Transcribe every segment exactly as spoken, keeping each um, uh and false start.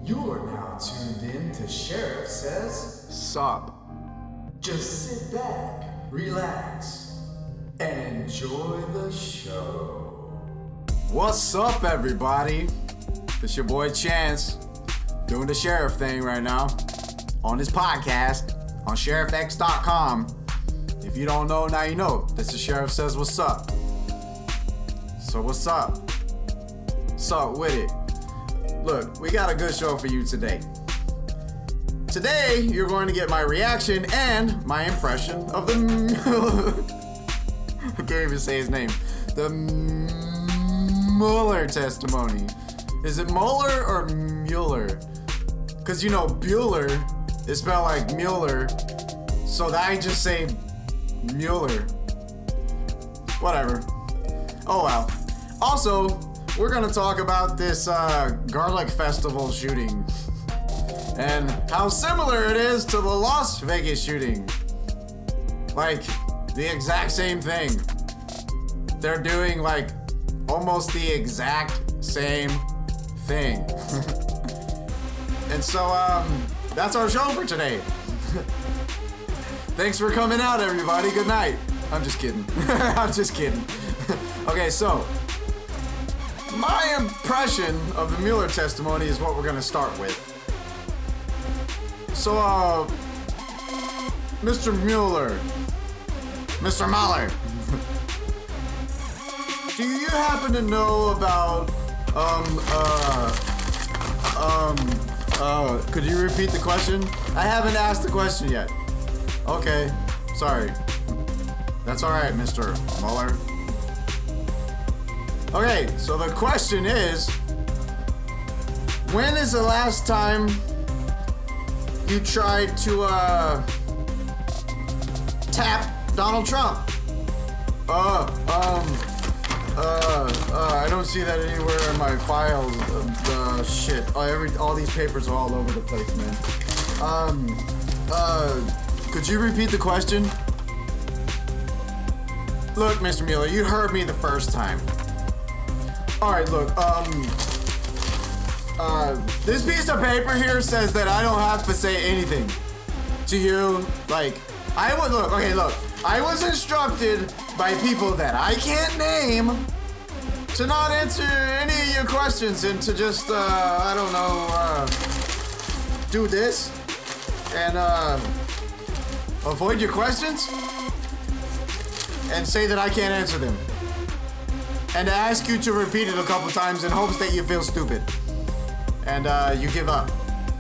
You're now tuned in to Sheriff Says Sup. Just sit back, relax, and enjoy the show. What's up, everybody? It's your boy Chance doing the sheriff thing right now on this podcast on sheriff x dot com. If you don't know, now you know. This is Sheriff Says What's Up. So what's up? Sup with it? Look, we got a good show for you today. Today, you're going to get my reaction and my impression of the... I can't even say his name. The Mueller testimony. Is it Mueller or Mueller? Because, you know, Bueller is spelled like Mueller. So that I just say Mueller. Whatever. Oh well. Also, we're gonna talk about this uh, Garlic Festival shooting and how similar it is to the Las Vegas shooting. Like, the exact same thing. They're doing like almost the exact same thing. And so, um, that's our show for today. Thanks for coming out, everybody. Good night. I'm just kidding. I'm just kidding. Okay, so my impression of the Mueller testimony is what we're gonna start with. So, uh, Mister Mueller, Mister Mueller, do you happen to know about, um, uh, um, uh, could you repeat the question? I haven't asked the question yet. Okay, sorry. That's alright, Mister Mueller. Okay, so the question is, when is the last time you tried to, uh, tap Donald Trump? Uh, um, uh, uh, I don't see that anywhere in my files. Uh, shit. Oh, every, all these papers are all over the place, man. Um, uh, could you repeat the question? Look, Mister Mueller, you heard me the first time. Alright, look, um, uh, this piece of paper here says that I don't have to say anything to you. Like, I would, look, okay, look, I was instructed by people that I can't name to not answer any of your questions and to just, uh, I don't know, uh, do this and, uh, avoid your questions and say that I can't answer them. And to ask you to repeat it a couple times in hopes that you feel stupid. And, uh, you give up.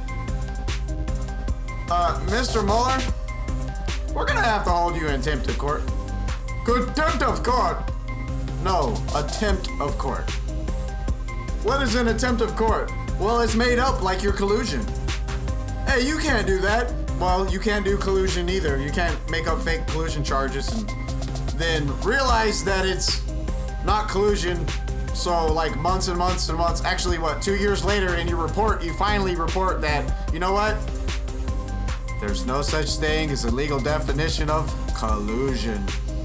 Uh, Mister Mueller, we're gonna have to hold you in contempt of court. Contempt of court! No, attempt of court. What is an attempt of court? Well, it's made up like your collusion. Hey, you can't do that. Well, you can't do collusion either. You can't make up fake collusion charges and then realize that it's not collusion. So like months and months and months, actually what, two years later in your report, you finally report that, you know what? There's no such thing as a legal definition of collusion.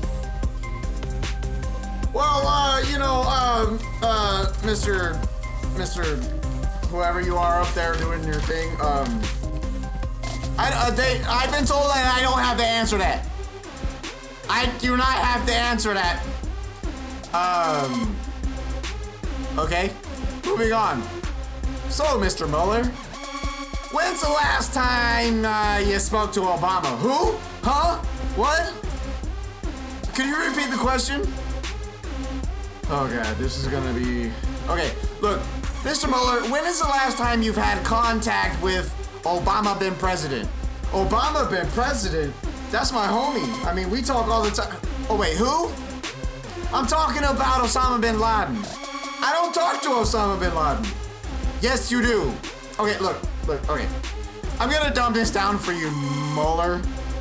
Well, uh, you know, um, uh, Mister Mister whoever you are up there doing your thing, um, I, uh, they, I've been told that I don't have to answer that. I do not have to answer that. Um, okay, moving on. So, Mister Mueller, when's the last time uh, you spoke to Obama? Who? Huh? What? Can you repeat the question? Oh god, this is gonna be... Okay, look, Mister Mueller, when is the last time you've had contact with Obama been president? Obama been president? That's my homie. I mean, we talk all the time. Oh wait, who? I'm talking about Osama bin Laden. I don't talk to Osama bin Laden. Yes, you do. Okay, look, look, okay. I'm gonna dumb this down for you, Mueller.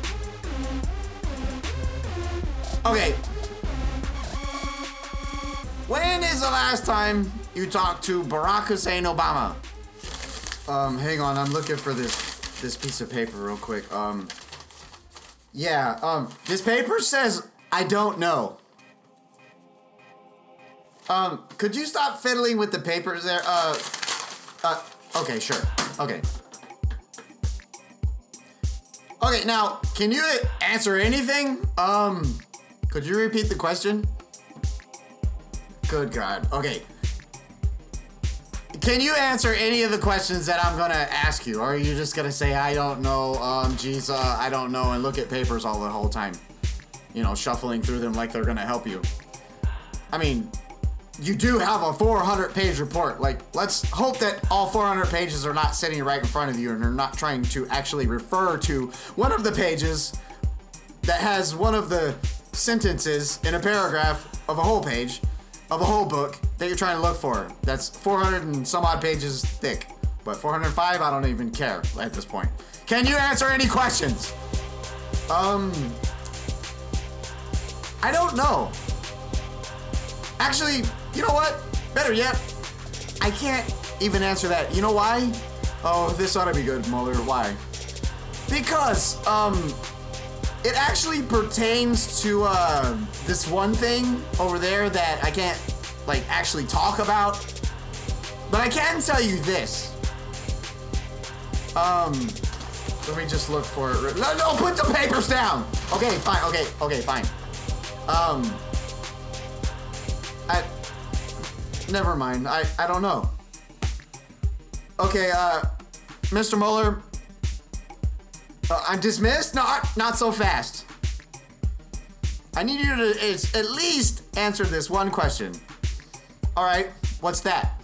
Okay. When is the last time you talked to Barack Hussein Obama? Um, hang on, I'm looking for this this piece of paper real quick. Um, yeah, um, this paper says I don't know. Um, could you stop fiddling with the papers there? Uh, uh, Okay, sure. Okay. Okay, now, can you answer anything? Um, could you repeat the question? Good God. Okay. Can you answer any of the questions that I'm gonna ask you? Or are you just gonna say, I don't know, um, geez, uh, I don't know, and look at papers all the whole time? You know, shuffling through them like they're gonna help you. I mean, you do have a four hundred page report. Like, let's hope that all four hundred pages are not sitting right in front of you and are not trying to actually refer to one of the pages that has one of the sentences in a paragraph of a whole page of a whole book that you're trying to look for. That's four hundred and some odd pages thick. But four hundred five, I don't even care at this point. Can you answer any questions? Um, I don't know. Actually, you know what? Better yet, I can't even answer that. You know why? Oh, this ought to be good, Mueller. Why? Because, um, it actually pertains to, uh, this one thing over there that I can't, like, actually talk about. But I can tell you this. Um, let me just look for it. No, no, put the papers down! Okay, fine, okay, okay, fine. Um, I, never mind, I, I don't know. Okay, uh, Mister Mueller, uh, I'm dismissed? No, not so fast. I need you to it's, at least answer this one question. All right, what's that?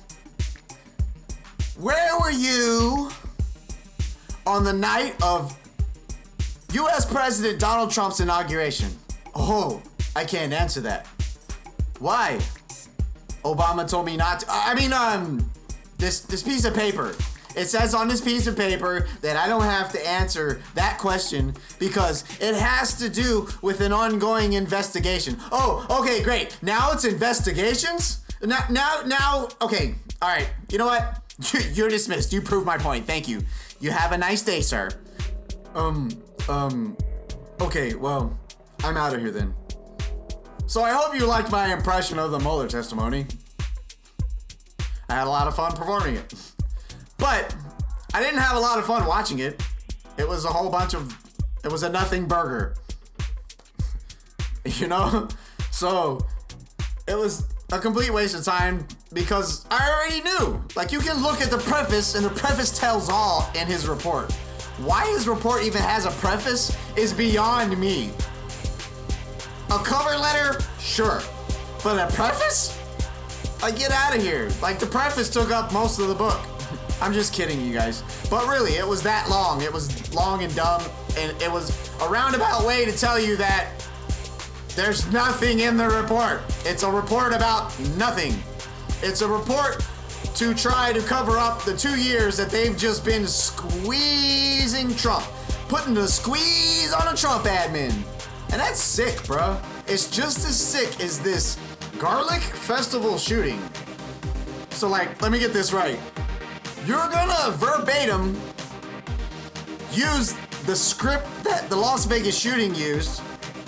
Where were you on the night of U S President Donald Trump's inauguration? Oh, I can't answer that. Why? Obama told me not to. I mean, um, this this piece of paper. It says on this piece of paper that I don't have to answer that question because it has to do with an ongoing investigation. Oh, okay, great. Now it's investigations? Now, now, now, okay. All right. You know what? You're dismissed. You proved my point. Thank you. You have a nice day, sir. Um, um, okay, well, I'm out of here then. So I hope you liked my impression of the Mueller testimony. I had a lot of fun performing it. But I didn't have a lot of fun watching it. It was a whole bunch of, it was a nothing burger. You know? So it was a complete waste of time because I already knew. Like, you can look at the preface and the preface tells all in his report. Why his report even has a preface is beyond me. A cover letter? Sure. But a preface? Like, get out of here. Like, the preface took up most of the book. I'm just kidding, you guys. But really, it was that long. It was long and dumb, and it was a roundabout way to tell you that there's nothing in the report. It's a report about nothing. It's a report to try to cover up the two years that they've just been squeezing Trump, putting the squeeze on a Trump admin. And that's sick, bruh. It's just as sick as this garlic festival shooting. So, like, let me get this right. You're gonna verbatim use the script that the Las Vegas shooting used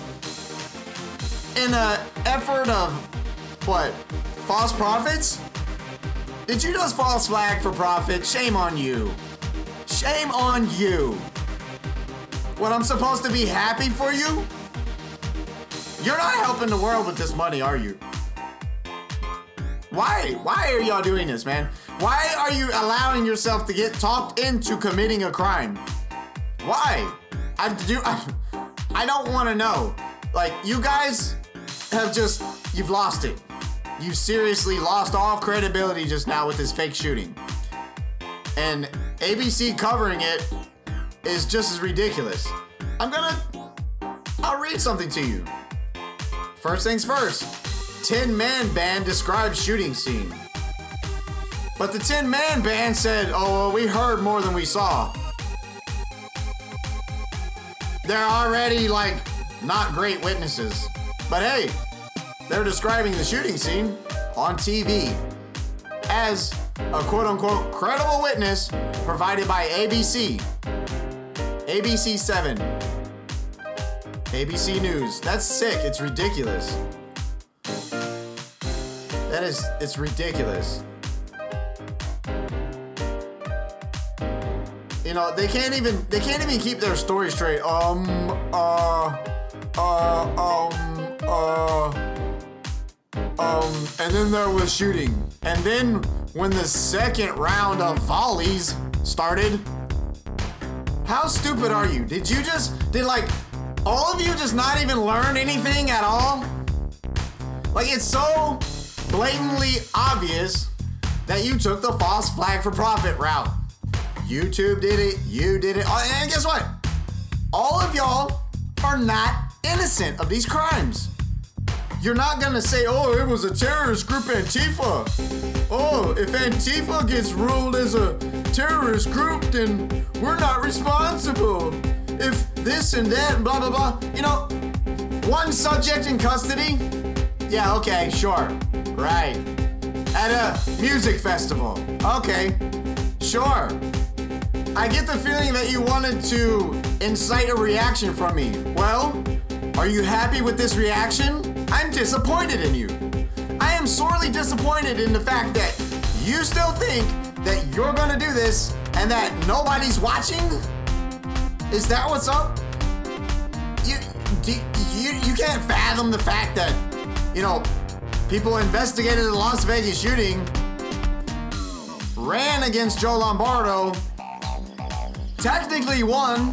in an effort of, what, false prophets? Did you just false flag for profit? Shame on you. Shame on you. What, I'm supposed to be happy for you? You're not helping the world with this money, are you? Why? Why are y'all doing this, man? Why are you allowing yourself to get talked into committing a crime? Why? I do. I, I don't want to know. Like, you guys have just, you've lost it. You've seriously lost all credibility just now with this fake shooting. And A B C covering it is just as ridiculous. I'm gonna, I'll read something to you. First things first. Tin Man Band describes shooting scene. But the Tin Man Band said, oh, well, we heard more than we saw. They're already, like, not great witnesses. But hey, they're describing the shooting scene on T V as a quote-unquote credible witness provided by A B C. A B C seven. A B C News. That's sick. It's ridiculous. That is, it's ridiculous. You know, they can't even they can't even keep their story straight. Um, uh, uh, um, uh, um, and then there was shooting. And then when the second round of volleys started, how stupid are you? Did you just, did like, all of you just not even learn anything at all? Like, it's so blatantly obvious that you took the false flag for profit route. YouTube did it, you did it, and guess what? All of y'all are not innocent of these crimes. You're not gonna say, oh, it was a terrorist group, Antifa. Oh, if Antifa gets ruled as a terrorist group, then we're not responsible. If this and that, blah, blah, blah. You know, one subject in custody? Yeah, okay, sure. Right. At a music festival. Okay, sure. I get the feeling that you wanted to incite a reaction from me. Well, are you happy with this reaction? I'm disappointed in you. I am sorely disappointed in the fact that you still think that you're gonna do this and that nobody's watching? Is that what's up? You, do, you, you can't fathom the fact that, you know, people investigated the Las Vegas shooting, ran against Joe Lombardo, technically won,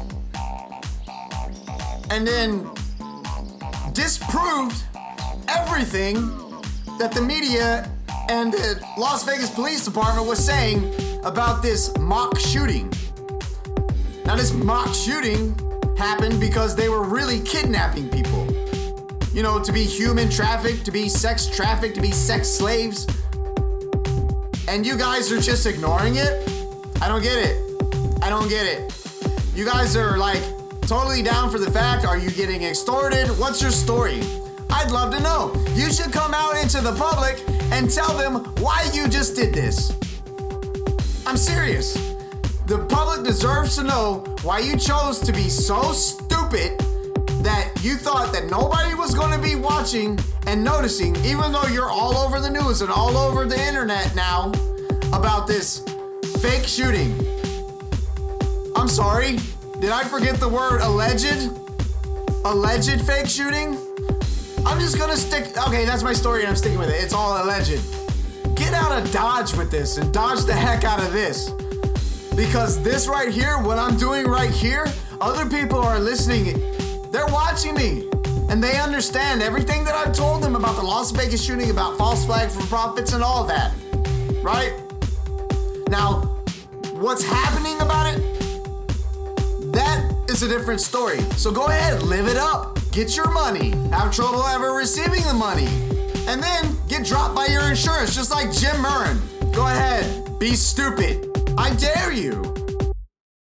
and then disproved everything that the media and the Las Vegas Police Department was saying about this mock shooting. Now, this mock shooting happened because they were really kidnapping people. You know, to be human trafficked, to be sex trafficked, to be sex slaves. And you guys are just ignoring it? I don't get it. I don't get it. You guys are like totally down for the fact. Are you getting extorted? What's your story? I'd love to know. You should come out into the public and tell them why you just did this. I'm serious. The public deserves to know why you chose to be so stupid that you thought that nobody was going to be watching and noticing, even though you're all over the news and all over the internet now about this fake shooting. I'm sorry, did I forget the word alleged? Alleged fake shooting? I'm just gonna stick, okay, that's my story and I'm sticking with it. It's all alleged. Get out of Dodge with this and dodge the heck out of this. Because this right here, what I'm doing right here, other people are listening. They're watching me. And they understand everything that I've told them about the Las Vegas shooting, about false flag for profits and all that. Right? Now, what's happening about it? That is a different story. So go ahead, live it up. Get your money. Have trouble ever receiving the money. And then get dropped by your insurance, just like Jim Murren. Go ahead, be stupid. I dare you.